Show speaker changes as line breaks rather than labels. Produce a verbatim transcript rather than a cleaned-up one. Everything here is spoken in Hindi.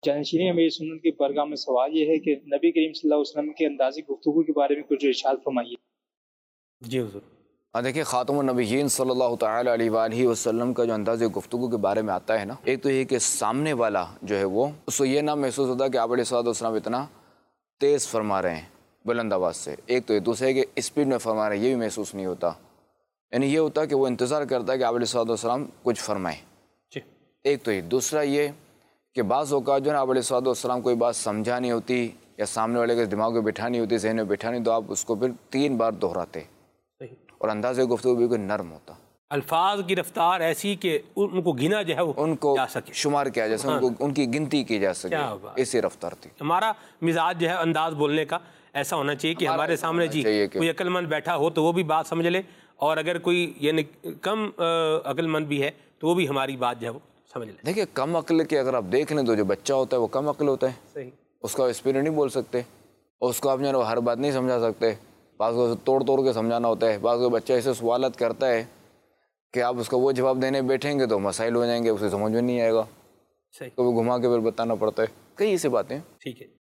जानशीनी अमीर सुन्नत की बरगाह में सवाल ये है कि नबी करीम सल्लल्लाहु अलैहि वसल्लम के अंदाज़े गुफ्तगू के बारे में कुछ इरशाद फरमाइए।
जी हुज़ूर।
हाँ, देखिए ख़ातमुन नबिय्यीन सल्लल्लाहु तआला अलैहि वसल्लम का जो अंदाज़े गुफ्तगू के बारे में आता है ना, एक तो ये कि सामने वाला जो है वो उसको ये ना महसूस होता कि आप अलैहिस्सलाम इतना तेज़ फरमा रहे हैं बुलंद आवाज़ से। एक तो ये, दूसरा है कि स्पीड में फरमा रहे हैं, ये भी महसूस नहीं होता। यानी ये होता कि वो इंतज़ार करता है कि आप अलैहिस्सलाम कुछ फरमाएँ। एक तो ये, दूसरा ये कि बाज़ औक़ात जो है आप अलैहिस्सलाम कोई बात समझा नहीं होती या सामने वाले के दिमाग में बिठानी होती, ज़हन में बिठानी, तो आप उसको फिर तीन बार दोहराते और अंदाज़े गुफ्तगू बिल्कुल नरम होता।
अल्फाज की रफ्तार ऐसी कि उनको गिना जो है वो
उनको
जा सके,
शुमार किया जा सके,
हाँ।
उनको उनकी गिनती की जा सके, ऐसी रफ्तार थी।
हमारा मिजाज जो है अंदाज बोलने का ऐसा होना चाहिए कि हमारे सामने जी कोई अक्लमंद बैठा हो तो वो भी बात समझ ले, और अगर कोई यानी कम अक्लमंद भी है तो वो भी हमारी बात जो है वो समझ ले।
देखिए, कम अक्ल के अगर आप देख लें तो जो बच्चा होता है वो कम अक्ल होता है,
सही,
उसका स्पीड नहीं बोल सकते, और उसको आप जो हर बात नहीं समझा सकते, बात को तोड़ तोड़ के समझाना होता है। बात को बच्चा ऐसे सवालत करता है कि आप उसका वो जवाब देने बैठेंगे तो मसाइल हो जाएंगे, उसे समझ में नहीं आएगा,
सही,
तो वो घुमा के फिर बताना पड़ता है, कई ऐसी बातें।
ठीक है।